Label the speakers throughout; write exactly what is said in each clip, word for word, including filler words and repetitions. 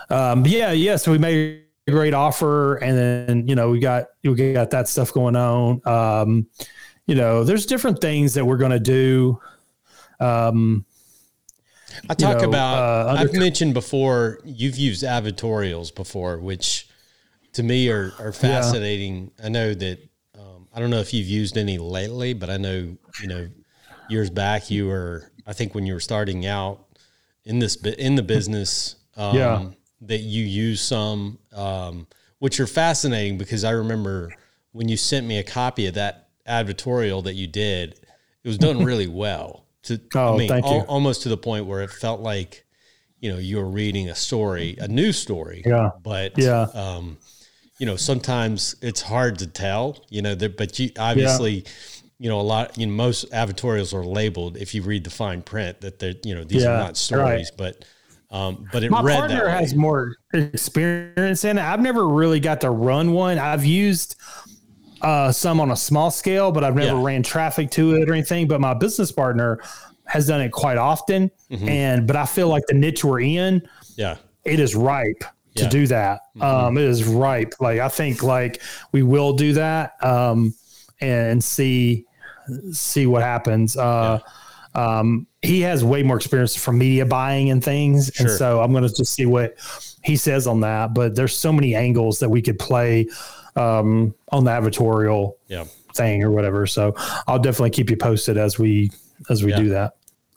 Speaker 1: um, yeah, yeah. So we made a great offer, and then, you know, we got, we got that stuff going on. Um, you know, there's different things that we're going to do. Um,
Speaker 2: I talk
Speaker 1: you know,
Speaker 2: about,
Speaker 1: uh,
Speaker 2: I've mentioned before, you've used advertorials before, which to me are, are fascinating. Yeah. I know that, um, I don't know if you've used any lately, but I know, you know, years back you were, I think when you were starting out in this, in the business, um, yeah. that you use some, um, which are fascinating because I remember when you sent me a copy of that advertorial that you did, it was done really well. To,
Speaker 1: oh,
Speaker 2: I mean,
Speaker 1: thank you.
Speaker 2: Al- almost to the point where it felt like, you know, you were reading a story, a news story.
Speaker 1: Yeah.
Speaker 2: But,
Speaker 1: yeah.
Speaker 2: um, you know, sometimes it's hard to tell, you know, that, but you obviously, yeah. you know, a lot, you know, most advertorials are labeled if you read the fine print that they're, you know, these
Speaker 1: yeah,
Speaker 2: are not stories,
Speaker 1: right.
Speaker 2: but, um, but it
Speaker 1: My
Speaker 2: read
Speaker 1: partner
Speaker 2: that way.
Speaker 1: has more experience in it. I've never really got to run one. I've used uh, some on a small scale, but I've never
Speaker 2: Yeah.
Speaker 1: ran traffic to it or anything. But my business partner has done it quite often. Mm-hmm. And, but I feel like the niche we're in,
Speaker 2: yeah,
Speaker 1: it is ripe to
Speaker 2: yeah.
Speaker 1: do that.
Speaker 2: Mm-hmm.
Speaker 1: Um, it is ripe. Like, I think like we will do that um, and see, see what happens. Uh, yeah. um, he has way more experience from media buying and things. Sure. And so I'm going to just see what he says on that, but there's so many angles that we could play um, on the advertorial
Speaker 2: yeah.
Speaker 1: thing or whatever. So I'll definitely keep you posted as we, as we yeah. do that.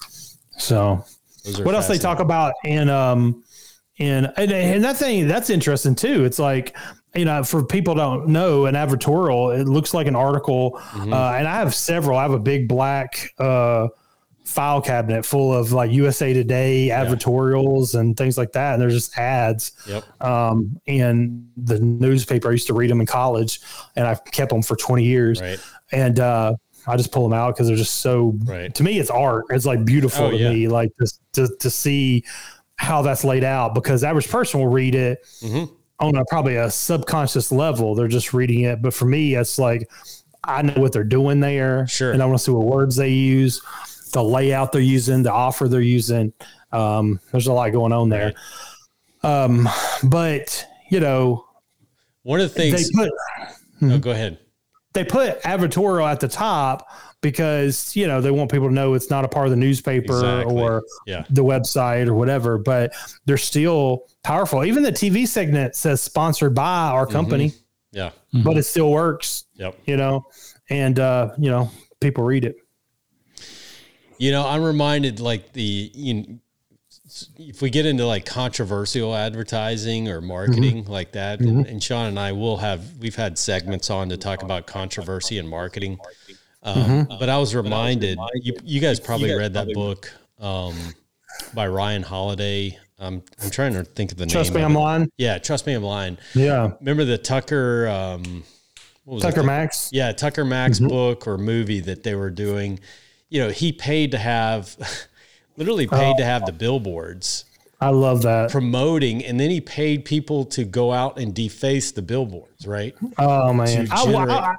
Speaker 1: So what else they talk about in, um, in, and, and that thing that's interesting too. It's like, you know, for people don't know, an advertorial, it looks like an article. Mm-hmm. Uh, and I have several, I have a big black, uh, file cabinet full of like U S A Today advertorials yeah. and things like that. And they're just ads.
Speaker 2: Yep.
Speaker 1: Um, and the newspaper, I used to read them in college and I've kept them for twenty years.
Speaker 2: Right.
Speaker 1: And, uh, I just pull them out because they're just so,
Speaker 2: right.
Speaker 1: to me, it's art. It's like beautiful oh, to yeah. me, like just to, to see how that's laid out, because the average person will read it mm-hmm. on a, probably a subconscious level. They're just reading it. But for me, it's like, I know what they're doing there.
Speaker 2: Sure.
Speaker 1: And I want to see what words they use, the layout they're using, the offer they're using. Um, there's a lot going on there. Right. Um, but you know,
Speaker 2: one of the things
Speaker 1: they put,
Speaker 2: oh, go ahead.
Speaker 1: They put advertorial at the top because, you know, they want people to know it's not a part of the newspaper exactly. or
Speaker 2: yeah.
Speaker 1: the website or whatever, but they're still powerful. Even the T V segment says sponsored by our company.
Speaker 2: Mm-hmm. Yeah.
Speaker 1: Mm-hmm. But it still works,
Speaker 2: yep.
Speaker 1: you know, and, uh, you know, people read it.
Speaker 2: You know, I'm reminded like the, you know, if we get into like controversial advertising or marketing mm-hmm. like that, mm-hmm. and, and Sean and I will have, we've had segments on to talk about controversy and marketing. Um, mm-hmm. But I was reminded, you, you guys probably you guys read probably that book um, by Ryan Holiday. Um, I'm trying to think of the
Speaker 1: Trust
Speaker 2: name.
Speaker 1: Me, I'm Lying.
Speaker 2: Yeah. Trust Me, I'm Lying.
Speaker 1: Yeah.
Speaker 2: Remember the Tucker, um, what was
Speaker 1: Tucker
Speaker 2: it?
Speaker 1: Max?
Speaker 2: Yeah. Tucker Max mm-hmm. book or movie that they were doing. You know, he paid to have, literally paid oh. to have the billboards.
Speaker 1: I love that.
Speaker 2: Promoting, and then he paid people to go out and deface the billboards, right?
Speaker 1: Oh, man. I, I,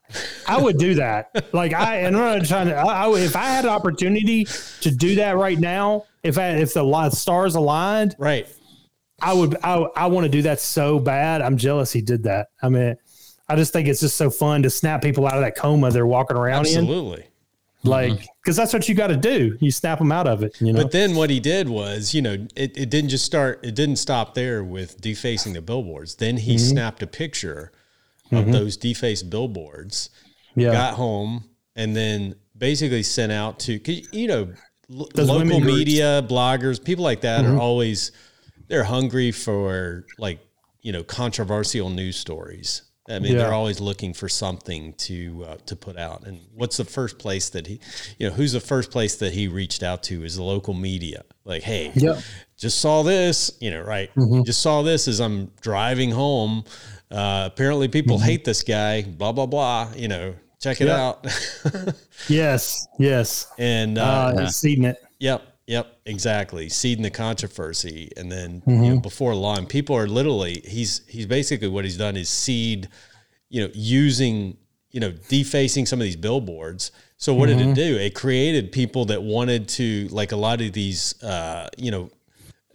Speaker 1: I would do that. Like, I, and I'm not trying to, I, I, if I had an opportunity to do that right now, if I, if the stars aligned,
Speaker 2: right,
Speaker 1: I would, I, I want to do that so bad. I'm jealous he did that. I mean, I just think it's just so fun to snap people out of that coma they're walking around
Speaker 2: Absolutely.
Speaker 1: in. Absolutely. Like, because that's what you got to do. You snap them out of it, you know.
Speaker 2: But then what he did was, you know, it, it didn't just start, it didn't stop there with defacing the billboards. Then he mm-hmm. snapped a picture of mm-hmm. those defaced billboards, yeah. got home, and then basically sent out to, you know, those local media, bloggers, people like that mm-hmm. are always, they're hungry for like, you know, controversial news stories. I mean, yeah. they're always looking for something to uh, to put out. And what's the first place that he, you know, who's the first place that he reached out to is the local media. Like, hey,
Speaker 1: yep.
Speaker 2: just saw this, you know, right? Mm-hmm. Just saw this as I'm driving home. Uh, apparently people mm-hmm. hate this guy, blah, blah, blah, you know, check it yep. out.
Speaker 1: yes, yes.
Speaker 2: And
Speaker 1: uh,
Speaker 2: uh,
Speaker 1: yeah. seeding it.
Speaker 2: Yep. Yep, exactly. Seeding the controversy, and then mm-hmm. you know, before long, people are literally he's he's basically what he's done is seed, you know, using you know defacing some of these billboards. So what mm-hmm. did it do? It created people that wanted to like a lot of these, uh, you know,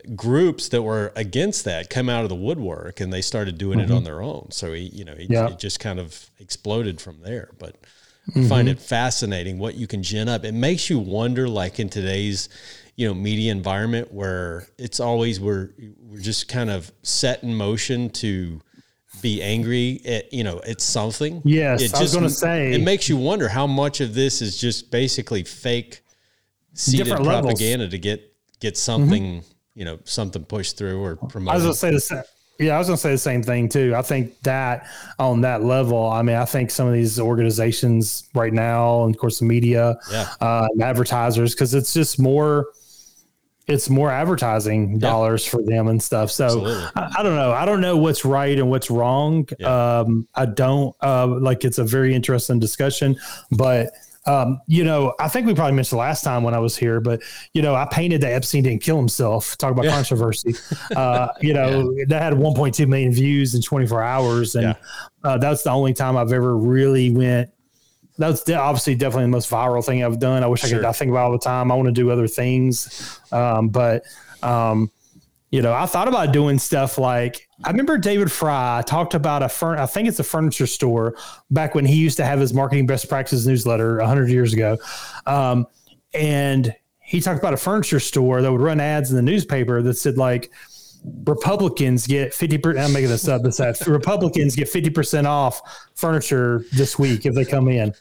Speaker 2: groups that were against that come out of the woodwork and they started doing mm-hmm. it on their own. So, he, you know, he, yeah. it just kind of exploded from there. But mm-hmm. I find it fascinating what you can gin up. It makes you wonder, like in today's, you know, media environment where it's always, we're, we're just kind of set in motion to be angry at, you know, it's something.
Speaker 1: Yes.
Speaker 2: It
Speaker 1: I
Speaker 2: just,
Speaker 1: was going to say,
Speaker 2: it makes you wonder how much of this is just basically fake seeded propaganda levels. to get, get something, mm-hmm. you know, something pushed through or promoted.
Speaker 1: I was going to say the same. Yeah, I was going to say the same thing too. I think that on that level, I mean, I think some of these organizations right now, and of course the media, yeah. uh, and advertisers, because it's just more, it's more advertising dollars yeah. for them and stuff. So I, I don't know. I don't know what's right and what's wrong. Yeah. Um, I don't uh, like, it's a very interesting discussion, but Um, you know, I think we probably mentioned last time when I was here, but you know, I painted that Epstein didn't kill himself. Talk about yeah. controversy. Uh, you know, yeah. that had one point two million views in twenty-four hours. And, yeah. uh, that's the only time I've ever really went. That's de- obviously definitely the most viral thing I've done. I wish sure. I could, I think about it all the time. I want to do other things. Um, but, um, you know, I thought about doing stuff like, I remember David Fry talked about a furn. I think it's a furniture store back when he used to have his marketing best practices newsletter a hundred years ago. Um, and he talked about a furniture store that would run ads in the newspaper that said like Republicans get fifty percent. I'm making this up. This ad, Republicans get fifty percent off furniture this week if they come in.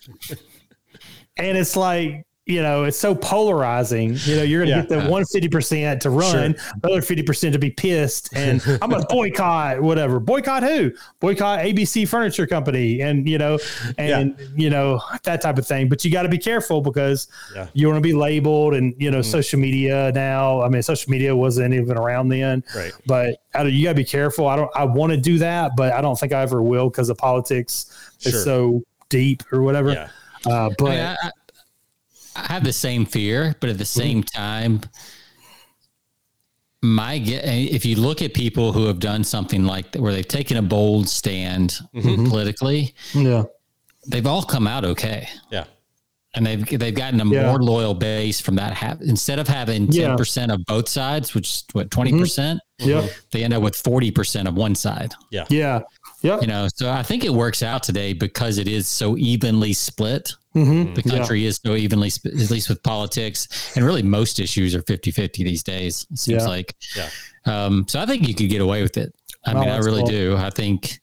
Speaker 1: And it's like, you know, it's so polarizing. You know, you're going to yeah. get the one fifty percent to run, sure. the other fifty percent to be pissed. And I'm going to boycott whatever. Boycott who? Boycott A B C Furniture Company. And, you know, and, yeah. you know, that type of thing. But you got to be careful because yeah. you want to be labeled and, you know, mm. social media now. I mean, social media wasn't even around then. Right. But I don't, you got to be careful. I don't, I want to do that, but I don't think I ever will because the politics sure. is so deep or whatever. Yeah. Uh, but. I mean, I,
Speaker 3: I have the same fear, but at the same time, my if you look at people who have done something like that, where they've taken a bold stand mm-hmm. politically, yeah, they've all come out okay.
Speaker 2: Yeah.
Speaker 3: And they've, they've gotten a yeah. more loyal base from that. Ha- Instead of having ten percent yeah. of both sides, which is what, twenty percent, mm-hmm. yeah, they end up with forty percent of one side.
Speaker 2: Yeah.
Speaker 1: Yeah. Yeah.
Speaker 3: You know, so I think it works out today because it is so evenly split. Mm-hmm. The country yeah. is so evenly split, at least with politics, and really most issues are fifty-fifty these days. It seems yeah. like, yeah. Um, so I think you could get away with it. I oh, mean, I really cool. do. I think,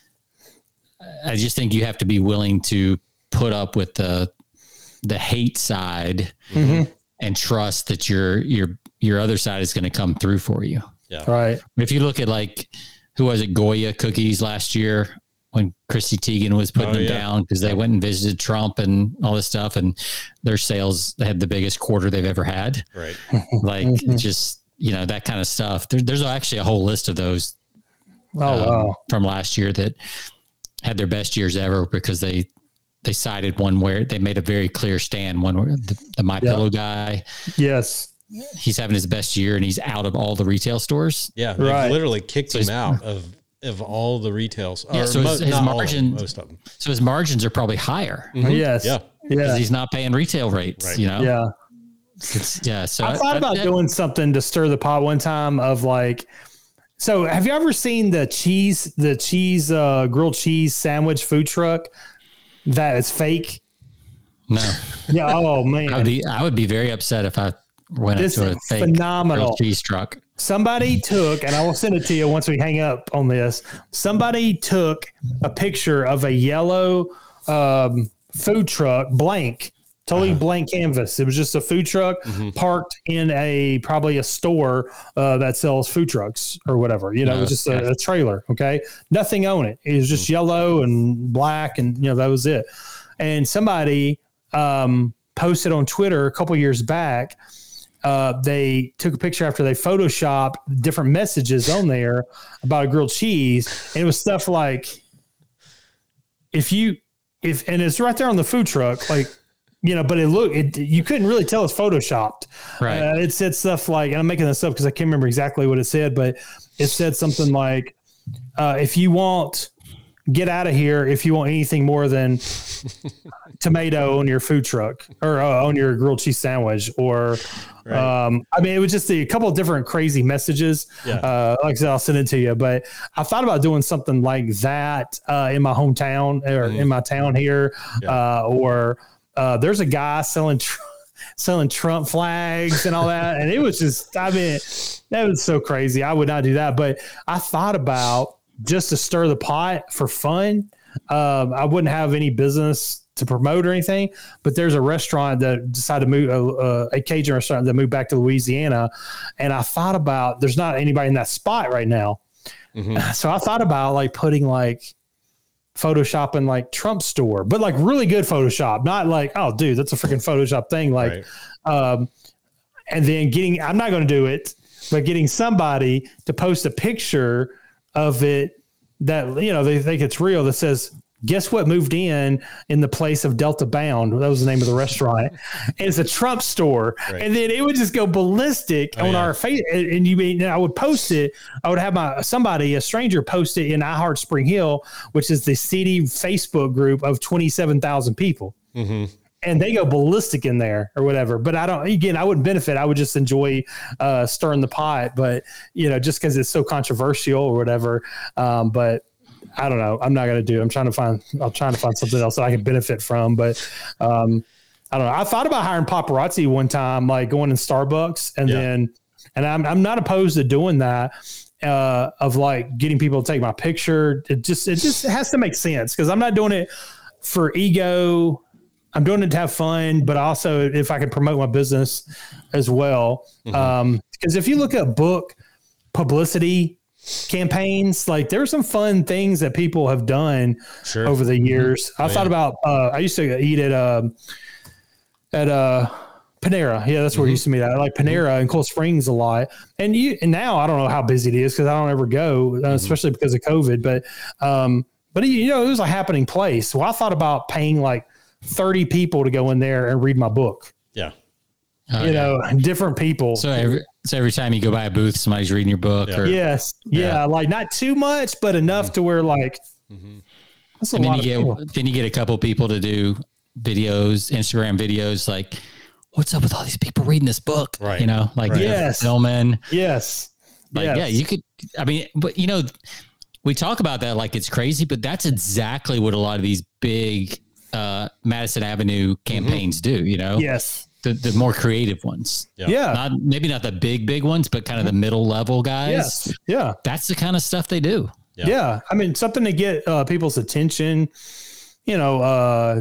Speaker 3: I just think you have to be willing to put up with the, the hate side mm-hmm. and trust that your, your, your other side is going to come through for you.
Speaker 1: Yeah. Right.
Speaker 3: If you look at like, who was it? Goya Cookies last year when Chrissy Teigen was putting oh, them yeah. down because they went and visited Trump and all this stuff, and their sales, they had the biggest quarter they've ever had.
Speaker 2: Right.
Speaker 3: Like mm-hmm. just, you know, that kind of stuff. There, there's actually a whole list of those
Speaker 1: oh, um, wow.
Speaker 3: from last year that had their best years ever because they, they cited one where they made a very clear stand. One where the, the My yeah. Pillow guy.
Speaker 1: Yes.
Speaker 3: He's having his best year and he's out of all the retail stores.
Speaker 2: Yeah. They right. literally kicked so him out of, of all the retails.
Speaker 3: Yeah, so his, his margin, most of them. So his margins are probably higher.
Speaker 1: Mm-hmm. Yes.
Speaker 2: Yeah.
Speaker 3: Because yeah. he's not paying retail rates, right. you know?
Speaker 1: Yeah.
Speaker 3: It's, yeah. So
Speaker 1: I, I thought I, about I, doing something to stir the pot one time of like, so have you ever seen the cheese, the cheese, uh, grilled cheese sandwich food truck that is fake?
Speaker 3: No.
Speaker 1: Yeah. Oh man.
Speaker 3: I would be, I would be very upset if I went
Speaker 1: this
Speaker 3: into a fake
Speaker 1: phenomenal
Speaker 3: cheese truck.
Speaker 1: Somebody took, and I will send it to you once we hang up on this. Somebody took a picture of a yellow um, food truck, blank, totally uh-huh. blank canvas. It was just a food truck mm-hmm. parked in a probably a store uh, that sells food trucks or whatever. You know, uh, it was just a, a trailer. Okay, nothing on it. It was just mm-hmm. yellow and black, and you know that was it. And somebody um, posted on Twitter a couple years back. Uh, they took a picture after they photoshopped different messages on there about a grilled cheese. And it was stuff like, if you, if, and it's right there on the food truck, like, you know, but it looked, it, you couldn't really tell it's photoshopped.
Speaker 3: Right.
Speaker 1: Uh, it said stuff like, and I'm making this up because I can't remember exactly what it said, but it said something like, uh, if you want, get out of here if you want anything more than tomato on your food truck or uh, on your grilled cheese sandwich or, right. um, I mean, it was just a couple of different crazy messages. Yeah. Uh, like I said, I'll send it to you, but I thought about doing something like that, uh, in my hometown or mm. in my town here. Yeah. Uh, or, uh, there's a guy selling, tr- selling Trump flags and all that. And it was just, I mean, that was so crazy. I would not do that, but I thought about just to stir the pot for fun. Um, I wouldn't have any business to promote or anything, but there's a restaurant that decided to move, uh, a Cajun restaurant that moved back to Louisiana. And I thought about, there's not anybody in that spot right now. Mm-hmm. So I thought about like putting like Photoshopping like Trump store, but like really good Photoshop, not like, oh dude, that's a freaking Photoshop thing. Like, right. um, and then getting, I'm not going to do it, but getting somebody to post a picture of it that, you know, they think it's real, that says, guess what moved in in the place of Delta Bound? That was the name of the restaurant. And it's a Trump store. Right. And then it would just go ballistic oh, on yeah. our face. And you mean, I would post it. I would have my somebody, a stranger, post it in I Heart Spring Hill, which is the city Facebook group of twenty-seven thousand people. Mm-hmm. And they go ballistic in there or whatever. But I don't, again, I wouldn't benefit. I would just enjoy uh, stirring the pot. But, you know, just because it's so controversial or whatever. Um, but I don't know. I'm not going to do it. I'm trying to find, I'm trying to find something else that I can benefit from. But um, I don't know. I thought about hiring paparazzi one time, like going in Starbucks and yeah. then, and I'm, I'm not opposed to doing that, uh, of like getting people to take my picture. It just, it just has to make sense because I'm not doing it for ego. I'm doing it to have fun, but also if I can promote my business as well. Mm-hmm. Um, because if you look at book publicity campaigns, like there's some fun things that people have done sure. over the years. Mm-hmm. I oh, thought yeah. about, uh, I used to eat at, um, at, uh, Panera. Yeah. That's where mm-hmm. I used to meet at. I like Panera mm-hmm. in Cool Springs a lot. And you, and now I don't know how busy it is cause I don't ever go, uh, mm-hmm. especially because of COVID, but, um, but you know, it was a happening place. So I thought about paying like thirty people to go in there and read my book.
Speaker 2: Yeah.
Speaker 3: Oh,
Speaker 1: you
Speaker 3: yeah.
Speaker 1: know, different people.
Speaker 3: So every, so every time you go by a booth, somebody's reading your book.
Speaker 1: Yeah.
Speaker 3: Or,
Speaker 1: yes. Yeah, yeah. Like not too much, but enough mm-hmm. to where like,
Speaker 3: mm-hmm. that's a and lot then you of get, then you get a couple people to do videos, Instagram videos. Like, what's up with all these people reading this book?
Speaker 2: Right.
Speaker 3: You know, like
Speaker 1: right. yes.
Speaker 3: filming.
Speaker 1: Yes.
Speaker 3: Like,
Speaker 1: yes.
Speaker 3: yeah, you could, I mean, but you know, we talk about that like it's crazy, but that's exactly what a lot of these big uh, Madison Avenue campaigns mm-hmm. do, you know?
Speaker 1: Yes.
Speaker 3: The, the more creative ones.
Speaker 1: Yeah. yeah.
Speaker 3: Not maybe not the big, big ones, but kind of the middle level guys.
Speaker 1: Yes. Yeah.
Speaker 3: That's the kind of stuff they do.
Speaker 1: Yeah. yeah. I mean, something to get uh, people's attention, you know, uh,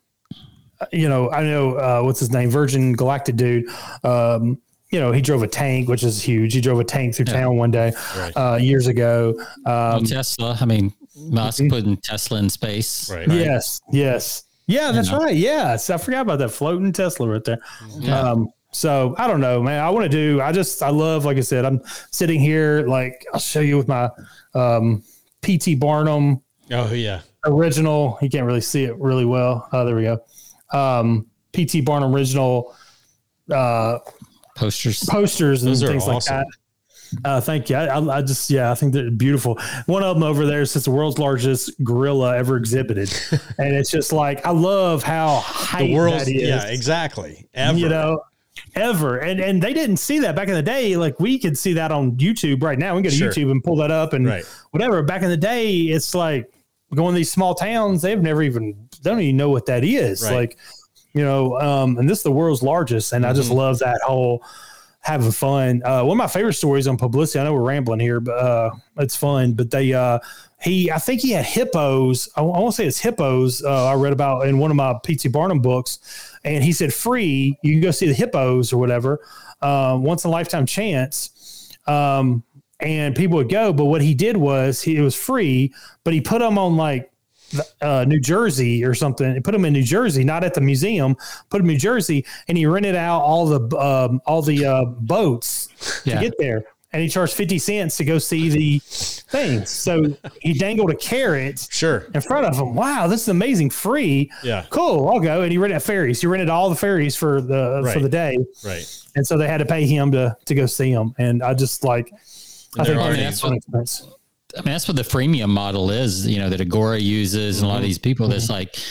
Speaker 1: you know, I know, uh, what's his name? Virgin Galactic dude. Um, you know, he drove a tank, which is huge. He drove a tank through yeah. town one day, right. uh, years ago. Um,
Speaker 3: well, Tesla. I mean, Musk mm-hmm. putting Tesla in space.
Speaker 1: Right. right. Yes. Yes. Yeah, that's you know? right. Yes. I forgot about that floating Tesla right there. Yeah. Um, so I don't know, man. I want to do, I just, I love, like I said, I'm sitting here, like I'll show you with my um, P T Barnum.
Speaker 2: Oh yeah.
Speaker 1: Original. You can't really see it really well. Oh, there we go. Um, P T Barnum original uh,
Speaker 3: posters,
Speaker 1: posters and Those things like awesome. that. Uh, thank you. I, I, I just, yeah, I think they're beautiful. One of them over there says the world's largest gorilla ever exhibited. And it's just like, I love how height the world's, that is.
Speaker 2: Yeah, exactly. Ever.
Speaker 1: You know, ever. And, and they didn't see that back in the day. Like we could see that on YouTube right now. We can go to sure. YouTube and pull that up and right. whatever. Back in the day, it's like going to these small towns. They've never even, they don't even know what that is. Right. Like, you know, um, and this is the world's largest. And mm-hmm. I just love that whole, having fun. Uh, one of my favorite stories on publicity, I know we're rambling here, but uh, it's fun. But they, uh, he, I think he had hippos. I, I want to say it's hippos. Uh, I read about in one of my P T Barnum books, and he said free. You can go see the hippos or whatever, uh, once in a lifetime chance. Um, and people would go. But what he did was he it was free, but he put them on like uh, New Jersey or something. He put them in New Jersey, not at the museum, put them in New Jersey, and he rented out all the, um, all the, uh, boats yeah. to get there. And he charged fifty cents to go see the things. So he dangled a carrot
Speaker 2: sure.
Speaker 1: in front of him. Wow, this is amazing. Free.
Speaker 2: Yeah.
Speaker 1: Cool. I'll go. And he rented ferries. He rented all the ferries for the, right. for the day.
Speaker 2: Right.
Speaker 1: And so they had to pay him to, to go see them. And I just like,
Speaker 3: and I think already, that's what, expense. I mean, that's what the freemium model is, you know, that Agora uses and a lot of these people that's like,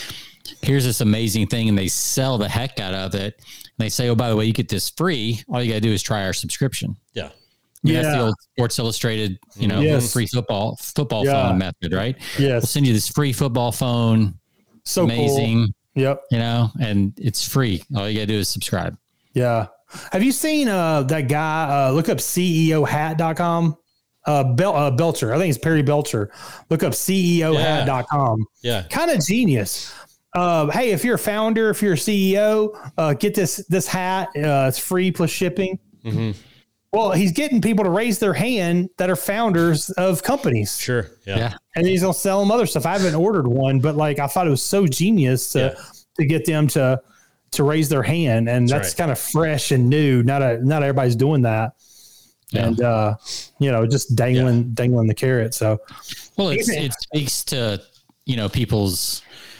Speaker 3: here's this amazing thing, and they sell the heck out of it. And they say, oh, by the way, you get this free. All you got to do is try our subscription.
Speaker 2: Yeah.
Speaker 3: I mean,
Speaker 1: yeah.
Speaker 3: That's the old Sports Illustrated, you know, yes. free football, football yeah. phone method, right?
Speaker 1: Yes.
Speaker 3: We'll send you this free football phone.
Speaker 1: So
Speaker 3: amazing.
Speaker 1: Cool. Yep.
Speaker 3: You know, and it's free. All you got to do is subscribe.
Speaker 1: Yeah. Have you seen uh, that guy? Uh, look up C E O hat dot com. Uh, Bel- uh, Belcher. I think it's Perry Belcher. Look up C E O hat dot com.
Speaker 2: Yeah.
Speaker 1: Kind of genius. Uh, hey, if you're a founder, if you're a C E O, uh, get this this hat. Uh, it's free plus shipping.
Speaker 2: Mm-hmm.
Speaker 1: Well, he's getting people to raise their hand that are founders of companies.
Speaker 2: Sure. Yeah. yeah.
Speaker 1: And he's gonna sell them other stuff. I haven't ordered one, but like I thought it was so genius to yeah. to get them to to raise their hand, and that's, that's right. kind of fresh and new. Not a not everybody's doing that. Yeah. And, uh, you know, just dangling, yeah. dangling the carrot. So,
Speaker 3: well, it's, it speaks to, you know, people's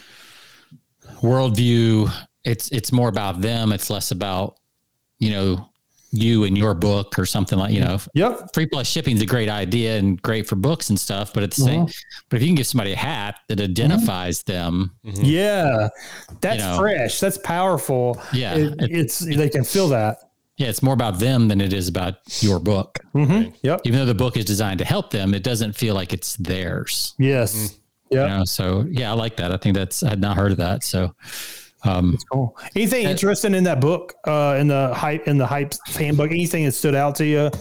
Speaker 3: worldview. It's, it's more about them. It's less about, you know, you and your book or something like, you know,
Speaker 1: yep.
Speaker 3: free plus shipping is a great idea and great for books and stuff, but it's the
Speaker 1: mm-hmm.
Speaker 3: same, but if you can give somebody a hat that identifies mm-hmm. them.
Speaker 1: Mm-hmm. Yeah. That's you know, fresh. That's powerful.
Speaker 3: Yeah.
Speaker 1: It, it's, they can feel that.
Speaker 3: Yeah, it's more about them than it is about your book.
Speaker 1: Mm-hmm. Yep.
Speaker 3: Even though the book is designed to help them, it doesn't feel like it's theirs.
Speaker 1: Yes.
Speaker 3: Mm-hmm. Yeah. You know, so yeah, I like that. I think that's I had not heard of that. So, um,
Speaker 1: that's cool. Anything that, interesting in that book? Uh, in the hype in the hype handbook? Anything that stood out to you?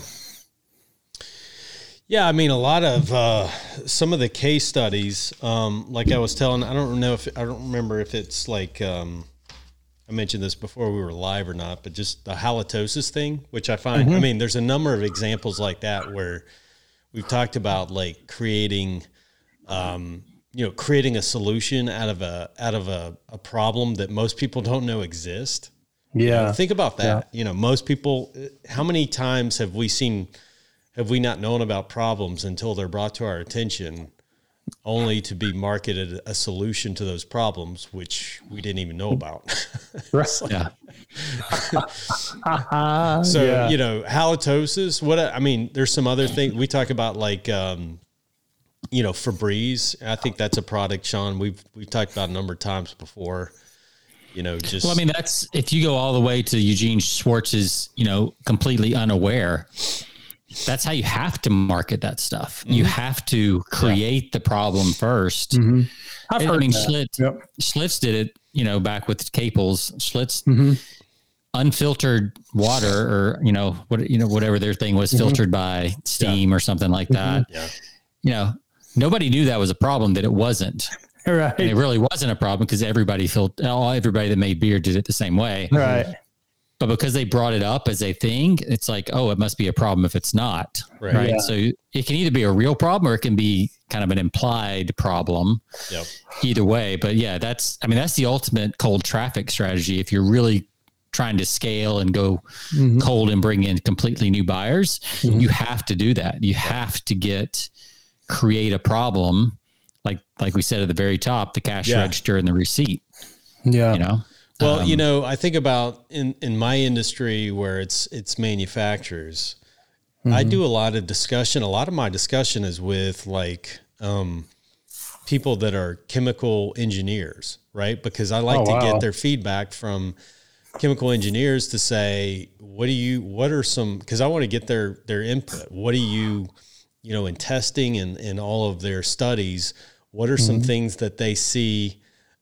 Speaker 2: Yeah, I mean, a lot of uh, some of the case studies. Um, like I was telling, I don't know if I don't remember if it's like. Um, I mentioned this before we were live or not, but just the halitosis thing, which I find, mm-hmm. I mean, there's a number of examples like that where we've talked about like creating, um, you know, creating a solution out of a, out of a, a problem that most people don't know exist.
Speaker 1: Yeah.
Speaker 2: You know, think about that. Yeah. You know, most people, how many times have we seen, have we not known about problems until they're brought to our attention, only to be marketed a solution to those problems, which we didn't even know about.
Speaker 1: Right.
Speaker 3: Yeah.
Speaker 2: So,
Speaker 1: yeah.
Speaker 2: you know, halitosis, what, I mean, there's some other things we talk about, like, um, you know, Febreze. I think that's a product, Sean, we've, we've talked about a number of times before, you know, just,
Speaker 3: well, I mean, that's, if you go all the way to Eugene Schwartz's, you know, completely unaware, that's how you have to market that stuff. Mm-hmm. You have to create yeah. the problem first.
Speaker 1: Mm-hmm.
Speaker 3: I've I heard mean, Schlitz, yep. Schlitz did it, you know, back with Caples. Schlitz,
Speaker 1: mm-hmm.
Speaker 3: unfiltered water, or you know, what you know, whatever their thing was, mm-hmm. filtered by steam yeah. or something like that.
Speaker 2: Mm-hmm. Yeah.
Speaker 3: You know, nobody knew that was a problem. That it wasn't.
Speaker 1: Right.
Speaker 3: And it really wasn't a problem because everybody felt, all everybody that made beer did it the same way.
Speaker 1: Right.
Speaker 3: But because they brought it up as a thing, it's like, oh, it must be a problem if it's not.
Speaker 2: Right.
Speaker 3: right?
Speaker 1: Yeah.
Speaker 3: So it can either be a real problem or it can be kind of an implied problem.
Speaker 2: Yep.
Speaker 3: Either way. But yeah, that's, I mean, that's the ultimate cold traffic strategy. If you're really trying to scale and go mm-hmm. cold and bring in completely new buyers, mm-hmm. you have to do that. You have to get, create a problem. Like, like we said at the very top, the cash yeah. register and the receipt.
Speaker 1: Yeah.
Speaker 3: You know?
Speaker 2: Well,
Speaker 3: Um,
Speaker 2: you know, I think about in, in my industry where it's it's manufacturers, mm-hmm. I do a lot of discussion. A lot of my discussion is with like um, people that are chemical engineers, right? Because I like
Speaker 1: oh,
Speaker 2: to
Speaker 1: wow.
Speaker 2: get their feedback from chemical engineers to say, what do you, what are some, because I want to get their their input. What do you, you know, in testing and in all of their studies, what are some mm-hmm. things that they see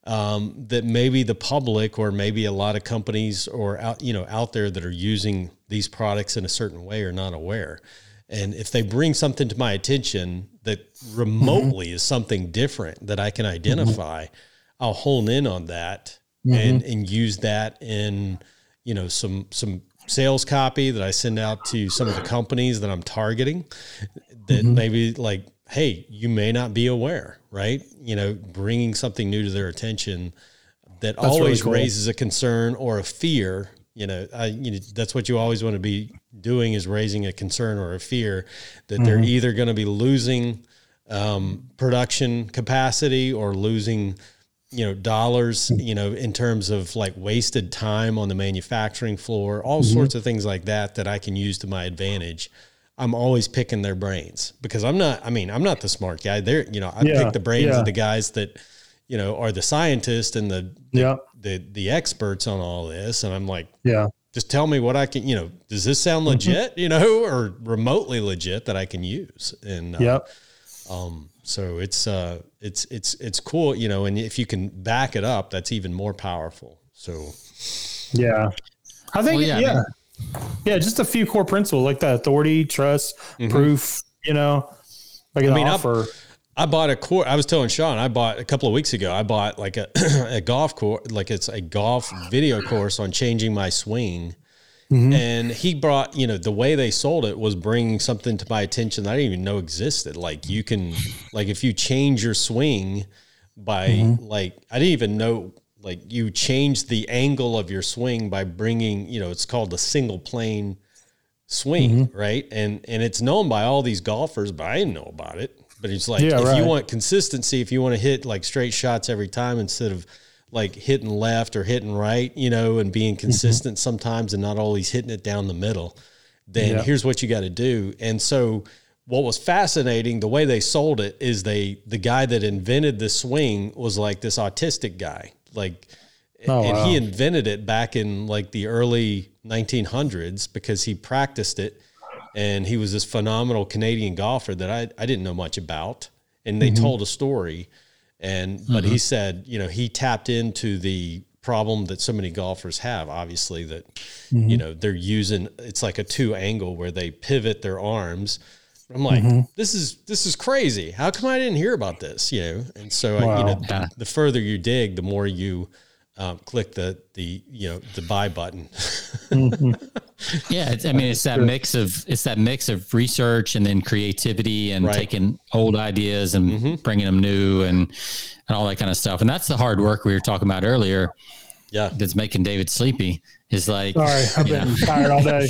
Speaker 2: um, that maybe the public or maybe a lot of companies or out, you know, out there that are using these products in a certain way are not aware. And if they bring something to my attention that remotely mm-hmm. is something different that I can identify, mm-hmm. I'll hone in on that mm-hmm. and, and use that in, you know, some, some sales copy that I send out to some of the companies that I'm targeting that mm-hmm. maybe like, hey, you may not be aware, right? You know, bringing something new to their attention that that's always really cool. raises a concern or a fear. You know, I, you know, that's what you always want to be doing, is raising a concern or a fear that mm-hmm. they're either going to be losing um, production capacity or losing, you know, dollars, you know, in terms of like wasted time on the manufacturing floor, all mm-hmm. sorts of things like that, that I can use to my advantage. I'm always picking their brains because I'm not, I mean, I'm not the smart guy. They're, you know, I yeah, pick the brains yeah. of the guys that, you know, are the scientists and the,
Speaker 1: yeah.
Speaker 2: the, the, the experts on all this. And I'm like,
Speaker 1: yeah,
Speaker 2: just tell me what I can, you know, does this sound legit, mm-hmm. you know, or remotely legit that I can use? And, uh,
Speaker 1: yep.
Speaker 2: um, so it's, uh, it's, it's, it's cool, you know, and if you can back it up, that's even more powerful. So,
Speaker 1: yeah, I think, well, yeah, yeah. yeah, just a few core principles like that: authority, trust, mm-hmm. proof, you know, like an I mean, offer.
Speaker 2: I, I bought a course. I was telling Sean, I bought a couple of weeks ago, I bought like a, a golf course, like it's a golf video course on changing my swing. Mm-hmm. And he brought, you know, the way they sold it was bringing something to my attention that I didn't even know existed. Like you can, like if you change your swing by mm-hmm. like, I didn't even know, like you change the angle of your swing by bringing, you know, it's called a single plane swing, mm-hmm. right? And, and it's known by all these golfers, but I didn't know about it. But it's like, yeah, if right. you want consistency, if you want to hit like straight shots every time instead of like hitting left or hitting right, you know, and being consistent mm-hmm. sometimes and not always hitting it down the middle, then yeah. here's what you got to do. And so what was fascinating, the way they sold it is they, the guy that invented the swing was like this autistic guy, like, oh, and wow. he invented it back in like the early nineteen hundreds because he practiced it. And he was this phenomenal Canadian golfer that I, I didn't know much about. And they mm-hmm. told a story. And, but mm-hmm. he said, you know, he tapped into the problem that so many golfers have, obviously, that, mm-hmm. you know, they're using, it's like a two angle where they pivot their arms. I'm like, mm-hmm. this is, this is crazy. How come I didn't hear about this? You know? And so, wow. I, you know, the, the further you dig, the more you um, click the, the, you know, the buy button.
Speaker 3: mm-hmm. Yeah. It's, I mean, it's that mix of, it's that mix of research and then creativity and right. taking old ideas and mm-hmm. bringing them new and, and all that kind of stuff. And that's the hard work we were talking about earlier.
Speaker 2: Yeah.
Speaker 3: That's making David sleepy is like,
Speaker 1: sorry, I've been know, tired all day.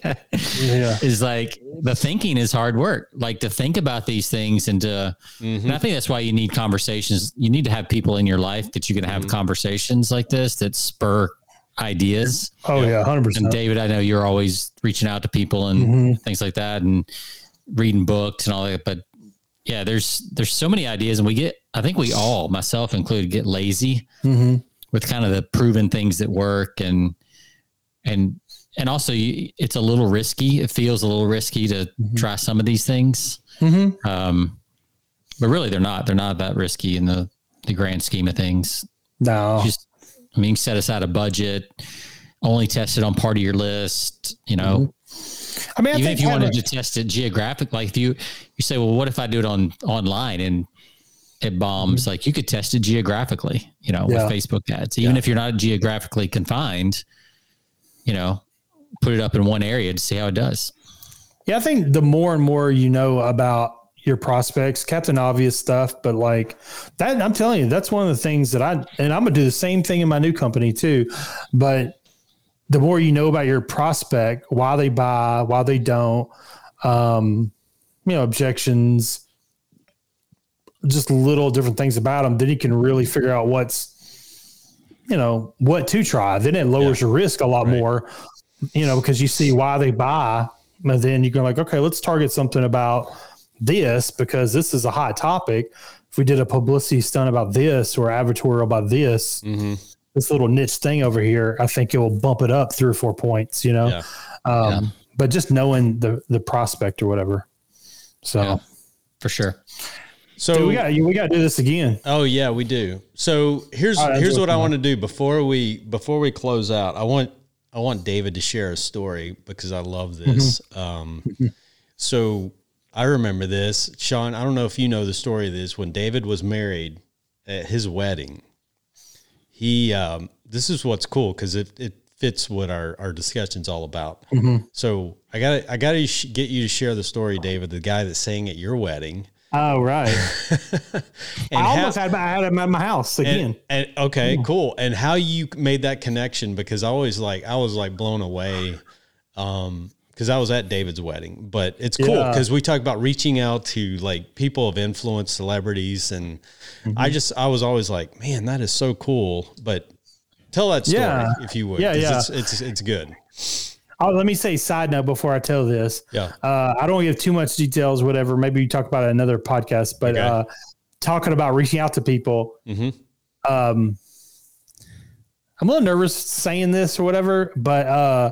Speaker 3: yeah. Is like the thinking is hard work, like to think about these things and to, mm-hmm. and I think that's why you need conversations. You need to have people in your life that you can have mm-hmm. conversations like this that spur ideas.
Speaker 1: Oh yeah. one hundred percent.
Speaker 3: And David, I know you're always reaching out to people and mm-hmm. things like that and reading books and all that, but yeah, there's, there's so many ideas and we get, I think we all, myself included, get lazy mm-hmm. with kind of the proven things that work and, and, and also you, it's a little risky. It feels a little risky to mm-hmm. try some of these things. Mm-hmm. Um, but really they're not, they're not that risky in the, the grand scheme of things.
Speaker 1: No,
Speaker 3: just, I mean, set aside a budget, only test it on part of your list, you know, mm-hmm. I mean, I even if you wanted to test it geographic, like if you, you say, well, what if I do it on online and it bombs? Mm-hmm. Like you could test it geographically, you know, yeah. with Facebook ads, even yeah. if you're not geographically confined, you know, put it up in one area to see how it does.
Speaker 1: Yeah. I think the more and more, you know, about your prospects, Captain Obvious stuff, but like that, I'm telling you, that's one of the things that I, and I'm going to do the same thing in my new company too. But the more you know about your prospect, why they buy, why they don't, um, you know, objections, just little different things about them, then you can really figure out what's, you know, what to try. Then it lowers yeah. your risk a lot right. more, you know, because you see why they buy, and then you go like, okay, let's target something about this because this is a hot topic. If we did a publicity stunt about this or advertorial about this, mm-hmm. this little niche thing over here, I think it will bump it up three or four points, you know? Yeah. Um, yeah. But just knowing the, the prospect or whatever. So yeah,
Speaker 3: for sure.
Speaker 1: So Dude, we got we got to do this again.
Speaker 2: Oh yeah, we do. So here's right, here's what I want to do before we before we close out. I want I want David to share a story because I love this. Mm-hmm. Um, so I remember this, Sean. I don't know if you know the story of this. When David was married at his wedding, he um, this is what's cool because it it fits what our our discussion's all about. Mm-hmm. So I got I got to sh- get you to share the story, David, the guy that sang at your wedding.
Speaker 1: Oh, right. I almost how, had, I had him at my house again.
Speaker 2: And, and okay, yeah. cool. And how you made that connection, because I always like, I was like blown away. Um, cause I was at David's wedding, but it's cool. Yeah. Cause we talk about reaching out to like people of influence, celebrities. And mm-hmm. I just, I was always like, man, that is so cool. But tell that story yeah. if you would.
Speaker 1: Yeah. yeah.
Speaker 2: It's, it's, it's good.
Speaker 1: Oh, let me say side note before I tell this.
Speaker 2: Yeah.
Speaker 1: Uh, I don't give too much details, whatever. Maybe you talk about it in another podcast, but okay. uh, talking about reaching out to people, mm-hmm. um, I'm a little nervous saying this or whatever, but uh,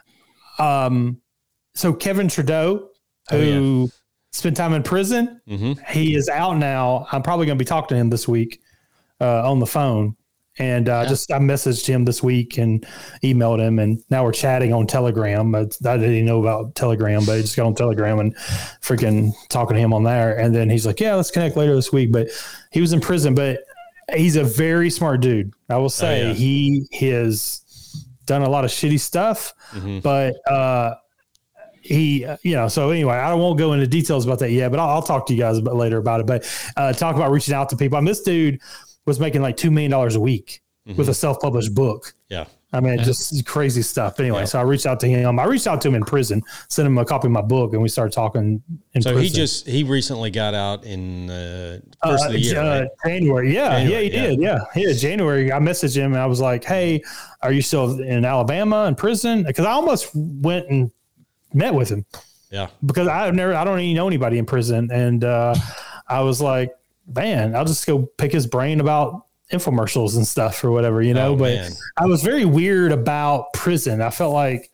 Speaker 1: um, so Kevin Trudeau, who oh, yeah. spent time in prison, mm-hmm. he is out now. I'm probably going to be talking to him this week uh, on the phone. And uh, yeah. just I messaged him this week and emailed him, and now we're chatting on Telegram. I didn't even know about Telegram, but I just got on Telegram and freaking talking to him on there. And then he's like, "Yeah, let's connect later this week." But he was in prison, but he's a very smart dude. I will say oh, yeah. he has done a lot of shitty stuff, mm-hmm. but uh, he, you know. So anyway, I won't go into details about that yet, but I'll, I'll talk to you guys about later about it. But uh, talk about reaching out to people. I mean, this dude was making like two million dollars a week mm-hmm. with a self-published book.
Speaker 2: Yeah.
Speaker 1: I mean, yeah. just crazy stuff. Anyway, yeah. so I reached out to him. I reached out to him in prison, sent him a copy of my book, and we started talking in
Speaker 2: so
Speaker 1: prison.
Speaker 2: he just, he recently got out in the uh, first uh, of the year,
Speaker 1: uh,
Speaker 2: right?
Speaker 1: January. Yeah. January, yeah, he
Speaker 2: yeah.
Speaker 1: did. Yeah. Yeah. January. I messaged him and I was like, "Hey, are you still in Alabama in prison?" Because I almost went and met with him.
Speaker 2: Yeah.
Speaker 1: Because I've never, I don't even know anybody in prison. And uh, I was like, man, I'll just go pick his brain about infomercials and stuff or whatever, you know, oh, but man. I was very weird about prison. I felt like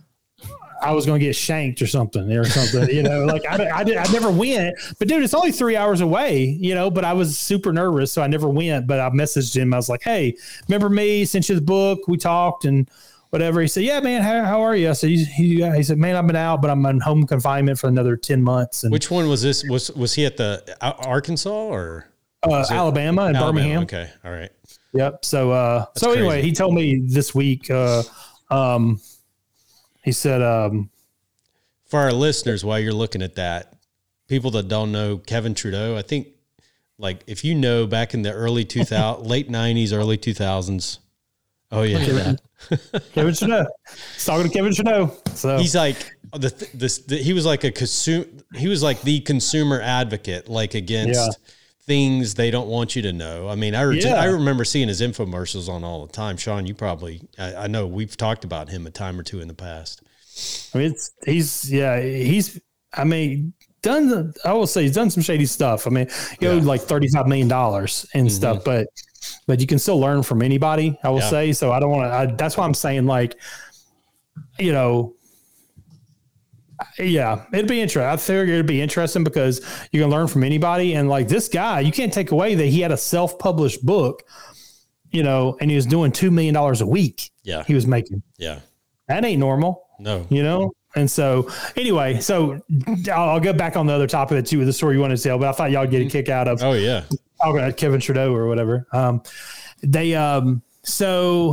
Speaker 1: I was going to get shanked or something or something, you know, like I, I did, I never went, but dude, it's only three hours away, you know, but I was super nervous. So I never went, but I messaged him. I was like, "Hey, remember me? Sent you the book. We talked and whatever." He said, "Yeah, man, how, how are you?" I said, he, he, he said, "Man, I've been out, but I'm on home confinement for another ten months. And
Speaker 2: which one was this? Was, was he at the Arkansas or
Speaker 1: uh, Alabama and
Speaker 2: Alabama,
Speaker 1: Birmingham?
Speaker 2: Okay. All right.
Speaker 1: Yep. So, uh, That's so anyway, crazy. He told me this week, uh, um, he said, um,
Speaker 2: for our listeners, while you're looking at that, people that don't know Kevin Trudeau, I think like if you know back in the early two thousands, late nineties, early two thousands. Oh yeah.
Speaker 1: Kevin, Kevin Trudeau. He's talking to Kevin Trudeau. So
Speaker 2: he's like the, this, the, he was like a consumer, he was like the consumer advocate, like against yeah. things they don't want you to know. I mean, I, re- yeah. I remember seeing his infomercials on all the time. Sean, you probably, I, I know we've talked about him a time or two in the past.
Speaker 1: I mean, it's, he's, yeah, he's, I mean, done, the, I will say he's done some shady stuff. I mean, he owed yeah. like thirty-five million dollars and mm-hmm. stuff, but, but you can still learn from anybody, I will yeah. say. So I don't want to, that's why I'm saying like, you know, yeah, it'd be interesting. I figure it'd be interesting because you can learn from anybody. And like this guy, you can't take away that he had a self-published book, you know, and he was doing two million dollars a week.
Speaker 2: Yeah.
Speaker 1: He was making.
Speaker 2: Yeah.
Speaker 1: That ain't normal.
Speaker 2: No.
Speaker 1: You know? And so anyway, so I'll, I'll go back on the other topic that you, the story you wanted to tell, but I thought y'all get a kick out of.
Speaker 2: Oh yeah.
Speaker 1: Talking about Kevin Trudeau or whatever. Um, they, um, so,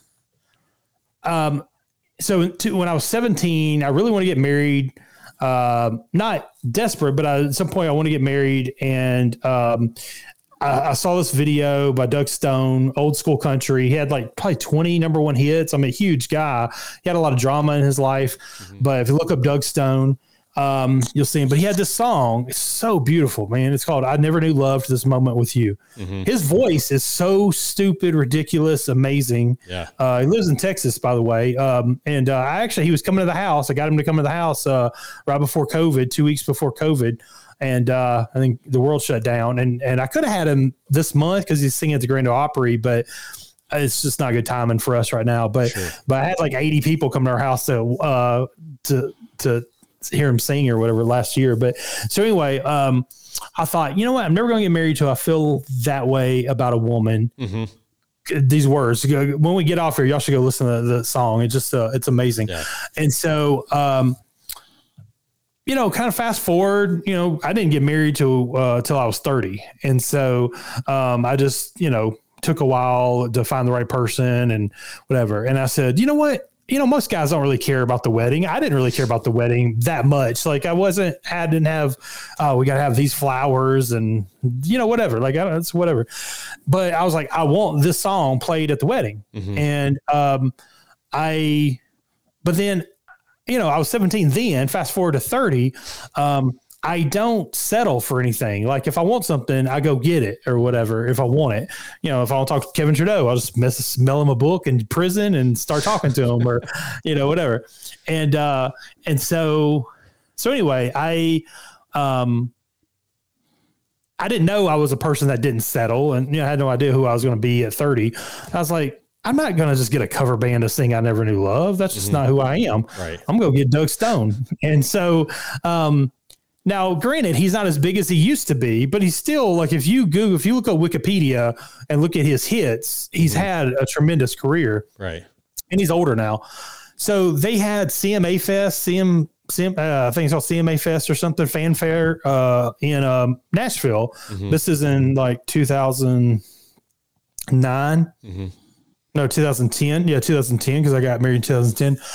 Speaker 1: um, so to, when I was seventeen, I really want to get married. Uh, not desperate, but I, at some point I want to get married. And, um, I, I saw this video by Doug Stone, Old School Country. He had like probably twenty number one hits. I'm a huge guy. He had a lot of drama in his life, mm-hmm. but if you look up Doug Stone, um, you'll see him, but he had this song. It's so beautiful, man. It's called "I Never Knew Love to This Moment with You." Mm-hmm. His voice is so stupid, ridiculous, amazing.
Speaker 2: Yeah.
Speaker 1: Uh, he lives in Texas, by the way. Um, and, uh, I actually, he was coming to the house. I got him to come to the house, uh, right before COVID, two weeks before COVID. And, uh, I think the world shut down and, and I could have had him this month cause he's singing at the Grand Ole Opry, but it's just not good timing for us right now. But, sure. but I had like eighty people come to our house to, uh, to, to, hear him sing or whatever last year. But so anyway, um, I thought, you know what, I'm never going to get married till I feel that way about a woman. Mm-hmm. These words, when we get off here, y'all should go listen to the song. It's just, uh, it's amazing. Yeah. And so, um, you know, kind of fast forward, you know, I didn't get married till, uh, till I was thirty. And so, um, I just, you know, took a while to find the right person and whatever. And I said, you know what? You know, most guys don't really care about the wedding. I didn't really care about the wedding that much. Like I wasn't, I didn't have, oh, we got to have these flowers and, you know, whatever. Like, I don't know, it's whatever. But I was like, I want this song played at the wedding. Mm-hmm. And um, I, but then, you know, I was seventeen then, fast forward to thirty. Um, I don't settle for anything. Like if I want something, I go get it or whatever. If I want it, you know, if I want to talk to Kevin Trudeau, I'll just mess, smell him a book in prison and start talking to him or, you know, whatever. And, uh, and so, so anyway, I, um, I didn't know I was a person that didn't settle, and you know, I had no idea who I was going to be at thirty. I was like, I'm not going to just get a cover band to sing I Never Knew Love. That's just mm-hmm. not who I am.
Speaker 2: Right.
Speaker 1: I'm going to get Doug Stone. And so, um, now granted, he's not as big as he used to be, but he's still like, if you Google, if you look at Wikipedia and look at his hits, he's mm-hmm. had a tremendous career.
Speaker 2: Right.
Speaker 1: And he's older now. So they had C M A Fest, C M, C M uh, I think it's called C M A Fest or something, fanfare uh, in um, Nashville. Mm-hmm. This is in like two thousand nine. Mm-hmm. No, two thousand ten. Yeah, two thousand ten, because I got married in two thousand ten.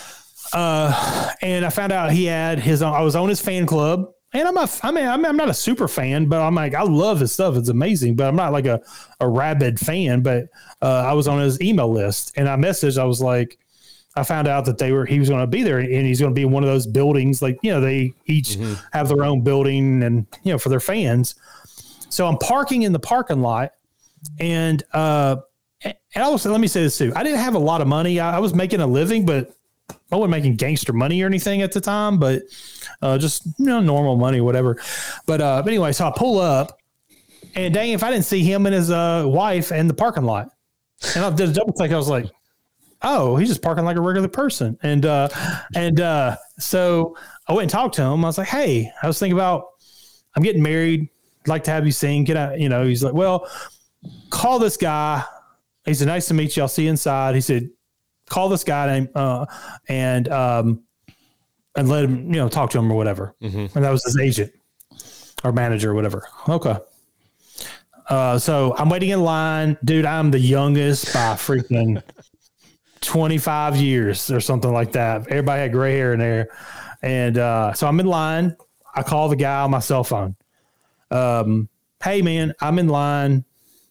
Speaker 1: Uh, and I found out he had his own, I was on his fan club. And I'm not, I mean, I'm, I'm not a super fan, but I'm like, I love his stuff. It's amazing, but I'm not like a, a rabid fan. But uh, I was on his email list, and I messaged, I was like, I found out that they were, he was going to be there, and he's going to be in one of those buildings. Like, you know, they each mm-hmm. have their own building, and, you know, for their fans. So I'm parking in the parking lot, and, uh, and also, let me say this too. I didn't have a lot of money. I, I was making a living, but I wasn't making gangster money or anything at the time, but uh, just, you know, normal money, whatever. But, uh, but anyway, so I pull up, and dang, if I didn't see him and his uh, wife in the parking lot, and I did a double take, I was like, oh, he's just parking like a regular person. And, uh, and uh, so I went and talked to him. I was like, hey, I was thinking about, I'm getting married. I'd like to have you sing. Get out. You know, he's like, well, call this guy. He said, nice to meet you. I'll see you inside. He said, call this guy named, uh, and, um, and let him, you know, talk to him or whatever. Mm-hmm. And that was his agent or manager or whatever. Okay. Uh, so I'm waiting in line, dude. I'm the youngest by freaking twenty-five years or something like that. Everybody had gray hair in there. And, uh, so I'm in line. I call the guy on my cell phone. Um, hey man, I'm in line.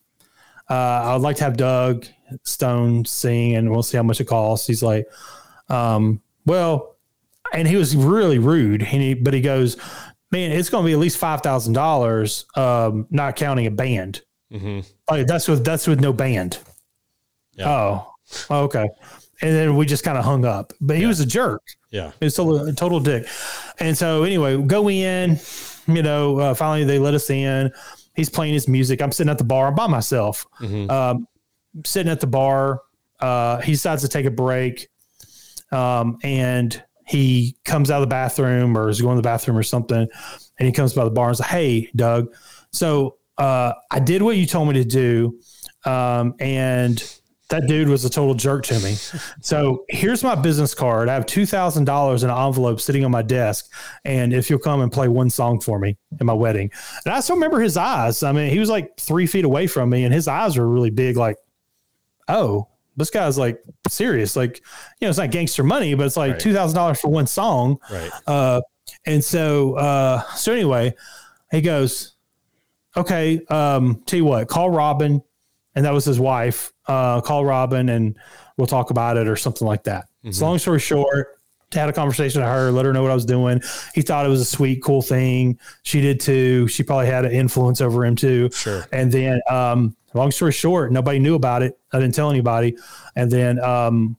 Speaker 1: Uh, I'd like to have Doug Stone sing, and we'll see how much it costs. He's like, um, well, and he was really rude. And he, but he goes, man, it's going to be at least five thousand dollars, um, not counting a band. Mm-hmm. Like that's with, that's with no band. Yeah. Oh, okay. And then we just kind of hung up, but he yeah. was a jerk.
Speaker 2: Yeah.
Speaker 1: He was a, a total dick. And so anyway, go in, you know, uh, finally they let us in. He's playing his music. I'm sitting at the bar. I'm by myself. Mm-hmm. Um, sitting at the bar. Uh, he decides to take a break. Um, and he comes out of the bathroom, or is going to the bathroom or something. And he comes by the bar and says, hey, Doug. So uh, I did what you told me to do. Um, and that dude was a total jerk to me. So here's my business card. I have two thousand dollars in an envelope sitting on my desk. And if you'll come and play one song for me in my wedding. And I still remember his eyes. I mean, he was like three feet away from me, and his eyes were really big. Like, oh, this guy's like serious. Like, you know, it's not gangster money, but it's like right. two thousand dollars for one song.
Speaker 2: Right.
Speaker 1: Uh, and so, uh, so anyway, he goes, okay, um, tell you what, call Robin. And that was his wife. Uh, call Robin and we'll talk about it or something like that. Mm-hmm. So long story short, had a conversation with her, let her know what I was doing. He thought it was a sweet, cool thing. She did too. She probably had an influence over him too.
Speaker 2: Sure.
Speaker 1: And then, um, long story short, nobody knew about it. I didn't tell anybody. And then, um,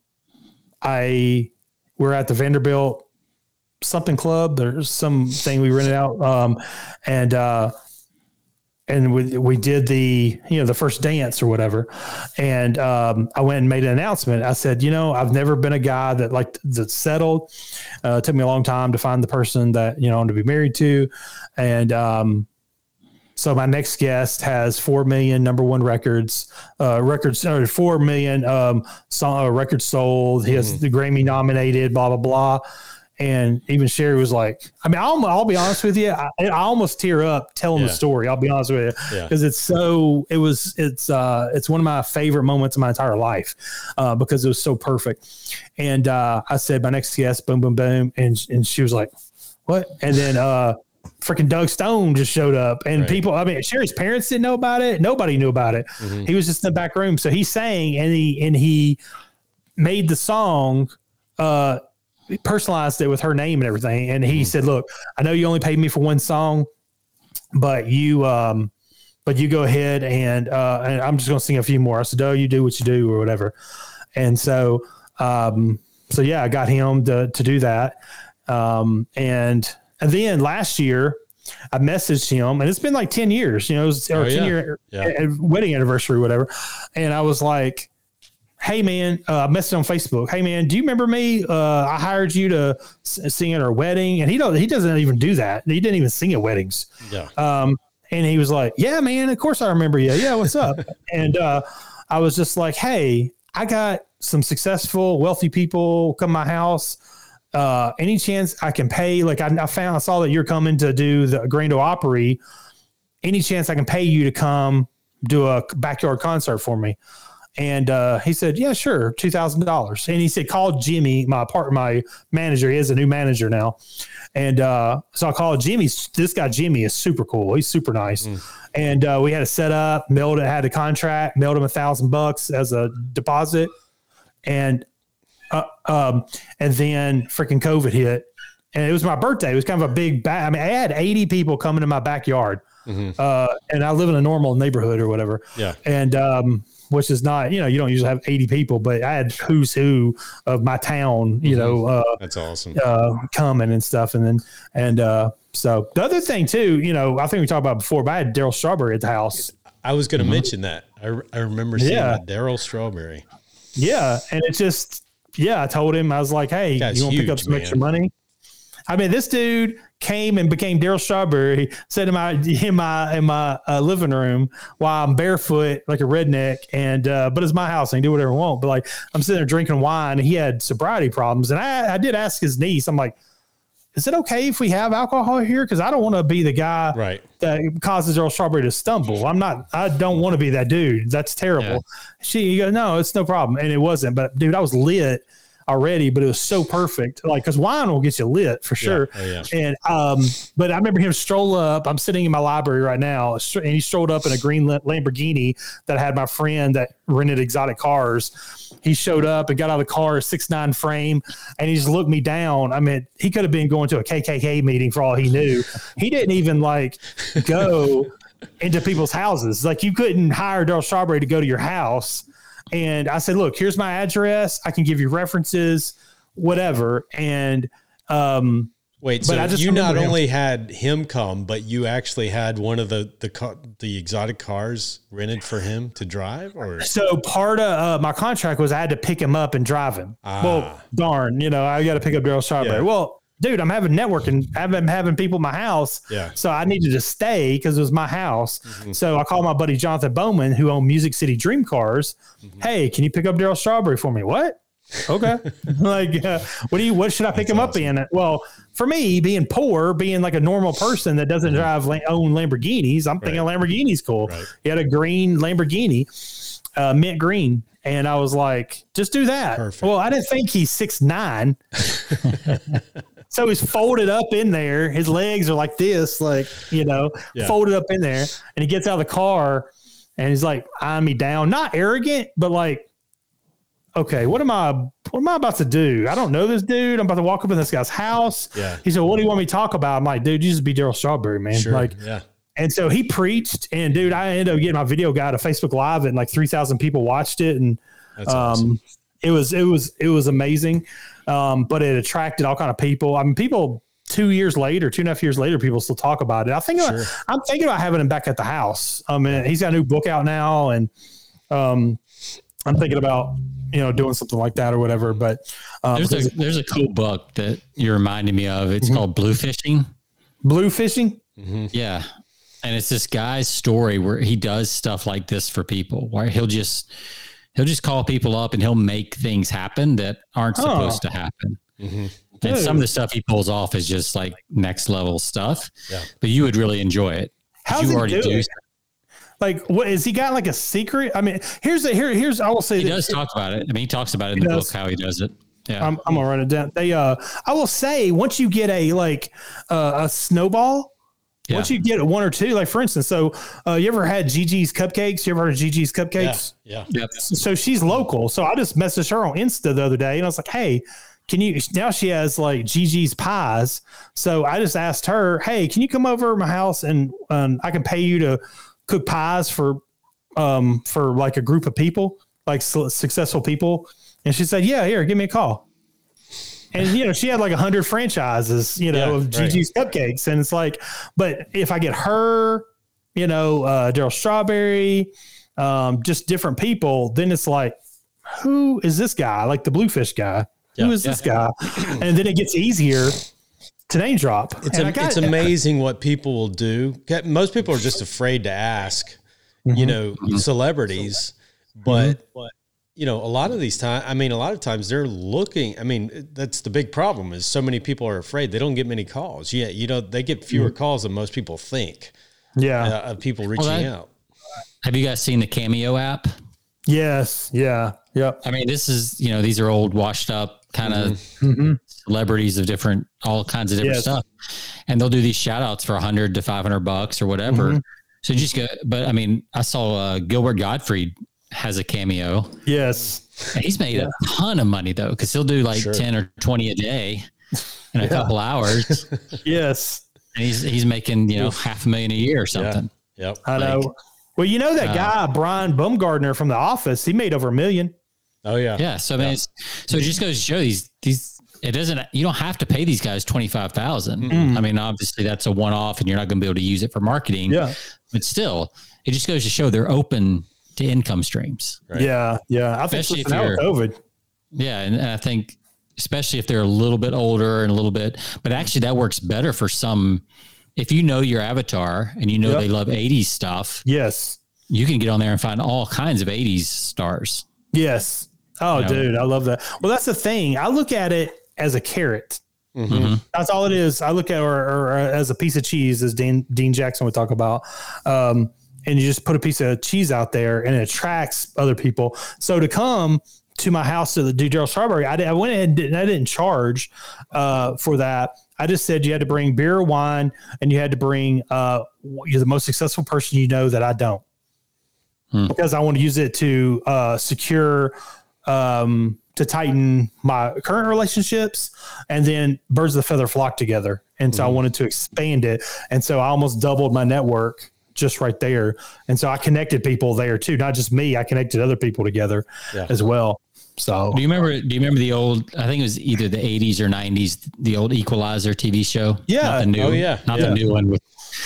Speaker 1: I, we're at the Vanderbilt something club. There's something we rented out. Um, and, uh, And we we did the, you know, the first dance or whatever. And um, I went and made an announcement. I said, you know, I've never been a guy that like that settled. Uh, it took me a long time to find the person that, you know, I want to be married to. And um, so my next guest has four million number one records, uh, records, or four million um, song, uh, records sold. He has mm-hmm. the Grammy nominated, blah, blah, blah. And even Sherry was like, I mean, I'll, I'll be honest with you. I, I almost tear up telling yeah. the story. I'll be honest with you. Because yeah. it's so, it was, it's, uh, it's one of my favorite moments of my entire life uh, because it was so perfect. And uh, I said, my next guest, boom, boom, boom. And, and she was like, what? And then uh, freaking Doug Stone just showed up. And right. people, I mean, Sherry's parents didn't know about it. Nobody knew about it. Mm-hmm. He was just in the back room. So he sang and he, and he made the song, uh, personalized it with her name and everything. And he mm-hmm. said, look, I know you only paid me for one song, but you, um, but you go ahead and, uh, and I'm just going to sing a few more. I said, oh, you do what you do or whatever. And so, um, so yeah, I got him to, to do that. Um, and, and then last year, I messaged him, and it's been like ten years, you know, it was our oh, ten yeah. year yeah. wedding anniversary, or whatever. And I was like, hey man, uh, I messaged on Facebook. Hey man, do you remember me? Uh, I hired you to s- sing at our wedding. And he don't, he doesn't even do that. He didn't even sing at weddings.
Speaker 2: Yeah.
Speaker 1: Um, and he was like, yeah, man, of course I remember you. Yeah. What's up? and, uh, I was just like, hey, I got some successful, wealthy people come to my house. Uh, any chance I can pay? Like I, I found, I saw that you're coming to do the Grand Ole Opry. Any chance I can pay you to come do a backyard concert for me? And uh, he said, yeah, sure, two thousand dollars. And he said, call Jimmy, my part, my manager. He has a new manager now. And uh, so I called Jimmy. This guy, Jimmy, is super cool. He's super nice. Mm. And uh, we had a set up, mailed it, had a contract, mailed him a thousand bucks as a deposit. And uh, um, and then freaking COVID hit. And it was my birthday. It was kind of a big, ba- I mean, I had eighty people coming to my backyard. Mm-hmm. Uh, and I live in a normal neighborhood or whatever.
Speaker 2: Yeah.
Speaker 1: And, um, which is not, you know, you don't usually have eighty people, but I had who's who of my town, you mm-hmm. know, uh,
Speaker 2: that's awesome,
Speaker 1: uh, coming and stuff. And then, and, uh, so the other thing too, you know, I think we talked about before, but I had Darryl Strawberry at the house.
Speaker 2: I was going to mm-hmm. mention that. I, I remember seeing yeah. that Darryl Strawberry.
Speaker 1: Yeah. And it's just, yeah, I told him, I was like, hey, you want to pick up some man. extra money? I mean, this dude came and became Darryl Strawberry, sat in my in my in my uh, living room while I'm barefoot like a redneck, and uh, but it's my house and I can do whatever I want. But like I'm sitting there drinking wine, and he had sobriety problems, and I I did ask his niece, I'm like, is it okay if we have alcohol here? Because I don't want to be the guy
Speaker 2: right.
Speaker 1: that causes Darryl Strawberry to stumble. I'm not. I don't want to be that dude. That's terrible. Yeah. She goes, no, it's no problem, and it wasn't. But dude, I was lit already, but it was so perfect. Like, cause wine will get you lit for sure.
Speaker 2: Yeah. Oh, yeah.
Speaker 1: And, um, but I remember him stroll up, I'm sitting in my library right now, and he strolled up in a green Lamborghini that I had my friend that rented exotic cars. He showed up and got out of the car, six nine frame, and he just looked me down. I mean, he could have been going to a K K K meeting for all he knew. He didn't even like go into people's houses. Like, you couldn't hire Darryl Strawberry to go to your house. And I said, look, here's my address. I can give you references, whatever. And, um,
Speaker 2: wait, so I just you not only him. had him come, but you actually had one of the, the, car, the exotic cars rented for him to drive? Or
Speaker 1: so part of uh, my contract was I had to pick him up and drive him. Ah. Well, darn, you know, I got to pick up Darryl Strawberry. Yeah. Well, dude, I'm having networking. I've been having people in my house.
Speaker 2: Yeah.
Speaker 1: So I needed to stay because it was my house. Mm-hmm. So I called my buddy Jonathan Bowman, who owned Music City Dream Cars. Mm-hmm. Hey, can you pick up Darryl Strawberry for me? What? Okay. like, uh, what do you, what should I pick That's him awesome. up in? Well, for me, being poor, being like a normal person that doesn't drive, own Lamborghinis, I'm thinking right. Lamborghini's cool. Right. He had a green Lamborghini, uh, mint green. And I was like, just do that.
Speaker 2: Perfect.
Speaker 1: Well, I didn't think he's six nine. So he's folded up in there. His legs are like this, like, you know, yeah. folded up in there. And he gets out of the car and he's like eyeing me down. Not arrogant, but like, okay, what am I, what am I about to do? I don't know this dude. I'm about to walk up in this guy's house.
Speaker 2: Yeah.
Speaker 1: He said, what do you want me to talk about? I'm like, dude, you just be Darryl Strawberry, man.
Speaker 2: Sure.
Speaker 1: Like,
Speaker 2: yeah.
Speaker 1: And so he preached, and dude, I ended up getting my video guy to Facebook Live, and like three thousand people watched it. And
Speaker 2: That's
Speaker 1: um,
Speaker 2: awesome.
Speaker 1: it was, it was, it was amazing. Um, but it attracted all kind of people. I mean, people two years later, two and a half years later, people still talk about it. I think
Speaker 2: sure.
Speaker 1: about, I'm thinking about having him back at the house. I mean, he's got a new book out now, and um, I'm thinking about, you know, doing something like that or whatever. But
Speaker 3: um, there's a there's a cool book that you're reminding me of. It's mm-hmm. called Blue Fishing.
Speaker 1: Blue Fishing.
Speaker 3: Mm-hmm. Yeah. And it's this guy's story where he does stuff like this for people, where he'll just, he'll just call people up and he'll make things happen that aren't oh. supposed to happen. Mm-hmm. And some of the stuff he pulls off is just like next level stuff,
Speaker 2: yeah.
Speaker 3: but you would really enjoy it.
Speaker 1: How's
Speaker 3: you
Speaker 1: he
Speaker 3: already
Speaker 1: do
Speaker 3: do
Speaker 1: it? Like, what is he got like a secret? I mean, here's the, here, here's, I will say
Speaker 3: he does it, talk about it. I mean, he talks about it in the does. book, how he does it. Yeah.
Speaker 1: I'm, I'm gonna write it down. They, uh, I will say once you get a, like uh, a snowball, yeah. once you get one or two, like for instance, so uh, you ever had Gigi's Cupcakes? You ever heard of Gigi's Cupcakes?
Speaker 2: Yeah. yeah.
Speaker 3: Yep.
Speaker 1: So she's local. So I just messaged her on Insta the other day, and I was like, hey, can you, now she has like Gigi's Pies. So I just asked her, hey, can you come over to my house and um, I can pay you to cook pies for, um, for like a group of people, like su- successful people. And she said, yeah, here, give me a call. and you know, she had like a hundred franchises, you know, yeah, of Gigi's right. Cupcakes. And it's like, but if I get her, you know, uh, Darryl Strawberry, um, just different people, then it's like, who is this guy? Like the Bluefish guy. Yeah, who is yeah. this guy? And then it gets easier to name drop.
Speaker 2: It's, a, got, it's amazing what people will do. Most people are just afraid to ask, mm-hmm. you know, mm-hmm. celebrities, but, mm-hmm. but, you know, a lot of these times, I mean, a lot of times they're looking, I mean, that's the big problem is so many people are afraid. They don't get many calls. Yeah. You know, they get fewer mm-hmm. calls than most people think.
Speaker 1: Yeah.
Speaker 2: Uh, of people reaching well, that, out.
Speaker 3: Have you guys seen the Cameo app?
Speaker 1: Yes. Yeah. Yep.
Speaker 3: I mean, this is, you know, these are old washed up kind of mm-hmm. celebrities of different, all kinds of different yes. stuff. And they'll do these shout outs for a hundred to five hundred bucks or whatever. Mm-hmm. So just go, but I mean, I saw uh, Gilbert Gottfried has a Cameo.
Speaker 1: Yes.
Speaker 3: And he's made yeah. a ton of money though. Cause he'll do like sure. ten or twenty a day in a yeah. couple hours.
Speaker 1: Yes.
Speaker 3: And he's, he's making, you know, Oof. half a million a year or something.
Speaker 2: Yeah. Yep.
Speaker 1: I know. Like, well, you know, that uh, guy, Brian Baumgartner from The Office, he made over a million.
Speaker 2: Oh yeah.
Speaker 3: Yeah. So, I mean, yeah. It's, so it just goes to show these, these, it doesn't, you don't have to pay these guys twenty-five thousand. Mm-hmm. I mean, obviously that's a one-off and you're not going to be able to use it for marketing,
Speaker 1: yeah.
Speaker 3: but still it just goes to show they're open to income streams.
Speaker 1: Right? Yeah. Yeah. I
Speaker 3: especially
Speaker 1: think if you're COVID.
Speaker 3: Yeah. And, and I think, especially if they're a little bit older and a little bit, but actually that works better for some. If you know your avatar and you know yep. they love eighties stuff.
Speaker 1: Yes.
Speaker 3: You can get on there and find all kinds of eighties stars.
Speaker 1: Yes. Oh, you know? Dude, I love that. Well, that's the thing. I look at it as a carrot. Mm-hmm. That's all it is. I look at it or, or as a piece of cheese, as Dean, Dean Jackson would talk about. Um, and you just put a piece of cheese out there and it attracts other people. So to come to my house to do Darryl Strawberry, I, did, I went ahead and did, I didn't charge uh, for that. I just said you had to bring beer or wine and you had to bring uh, you're the most successful person you know that I don't. Hmm. Because I want to use it to uh, secure, um, to tighten my current relationships, and then birds of the feather flock together. And so hmm. I wanted to expand it. And so I almost doubled my network just right there. And so I connected people there too, not just me. I connected other people together yeah. as well. So
Speaker 3: do you remember, do you remember the old, I think it was either the eighties or nineties, the old Equalizer T V show?
Speaker 1: Yeah.
Speaker 3: Not the new,
Speaker 2: oh, yeah.
Speaker 3: not
Speaker 2: yeah.
Speaker 3: the new one with,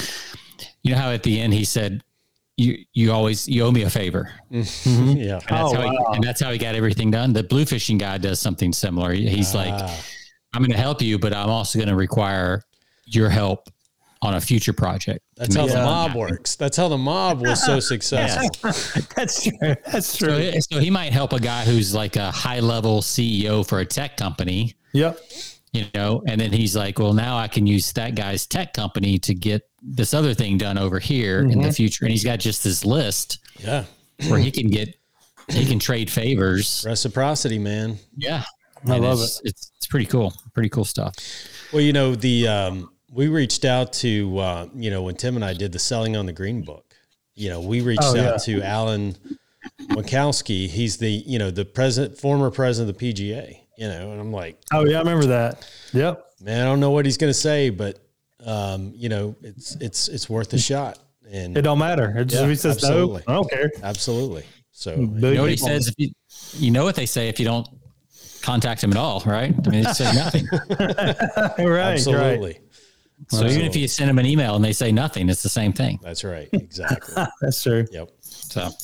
Speaker 3: you know how at the end he said, you, you always, you owe me a favor.
Speaker 2: Mm-hmm. Yeah.
Speaker 3: And that's, oh, how he, wow. and that's how he got everything done. The blue fishing guy does something similar. He's ah. like, I'm going to help you, but I'm also going to require your help on a future project.
Speaker 2: That's how the mob happen. works. That's how the mob was so successful.
Speaker 1: Yeah. That's true. That's true.
Speaker 3: So, so he might help a guy who's like a high level C E O for a tech company.
Speaker 1: Yep.
Speaker 3: You know, and then he's like, well, now I can use that guy's tech company to get this other thing done over here mm-hmm. in the future. And he's got just this list
Speaker 2: yeah,
Speaker 3: where he can get, he can trade favors.
Speaker 2: Reciprocity, man.
Speaker 3: Yeah.
Speaker 1: I
Speaker 3: and
Speaker 1: love
Speaker 3: it's,
Speaker 1: it.
Speaker 3: It's, it's pretty cool. Pretty cool stuff.
Speaker 2: Well, you know, the, um, we reached out to, uh, you know, when Tim and I did the Selling on the Green book, you know, we reached oh, out yeah. to Alan Wachowski. He's the, you know, the president, former president of the P G A, you know, and I'm like,
Speaker 1: oh yeah, I remember that. Yep.
Speaker 2: Man, I don't know what he's going to say, but, um, you know, it's, it's, it's worth a shot. And
Speaker 1: it don't matter. It just, yeah, if he says absolutely. no, I don't care.
Speaker 2: Absolutely. So
Speaker 3: you know what he says, if you, you know what they say, if you don't contact him at all, right? I mean, it says nothing.
Speaker 1: right.
Speaker 2: Absolutely.
Speaker 1: Right.
Speaker 3: So Absolutely. Even if you send them an email and they say nothing, it's the same thing.
Speaker 2: That's right. Exactly.
Speaker 1: That's true.
Speaker 2: Yep.
Speaker 3: So, all,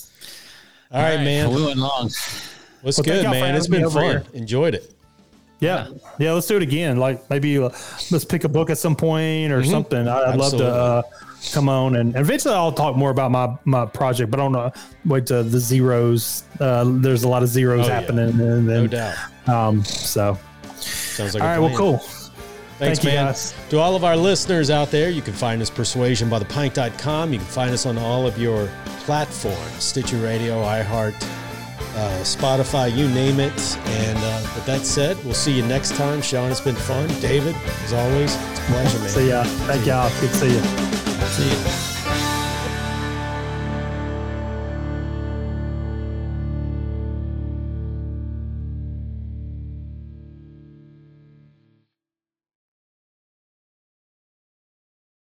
Speaker 2: all right, right, man.
Speaker 3: We went long.
Speaker 2: What's well, good, man? It's been fun. Here. Enjoyed it.
Speaker 1: Yeah. yeah. Yeah. Let's do it again. Like maybe uh, let's pick a book at some point or mm-hmm. something. I, I'd Absolutely. love to uh, come on and, and eventually I'll talk more about my, my project, but I don't know. Wait to the zeros. Uh, there's a lot of zeros oh, happening. Yeah. And then,
Speaker 2: no doubt.
Speaker 1: Um, so
Speaker 2: sounds like
Speaker 1: all
Speaker 2: a
Speaker 1: right.
Speaker 2: plan.
Speaker 1: Well, cool.
Speaker 2: Thanks,
Speaker 1: Thank
Speaker 2: man.
Speaker 1: Guys.
Speaker 2: To all of our listeners out there, you can find us persuasion by the pint dot com. You can find us on all of your platforms, Stitcher Radio, iHeart, uh, Spotify, you name it. And uh, with that said, we'll see you next time. Sean, it's been fun. David, as always, it's a pleasure, man.
Speaker 1: See ya. Thank y'all. Good to see you.
Speaker 3: See you.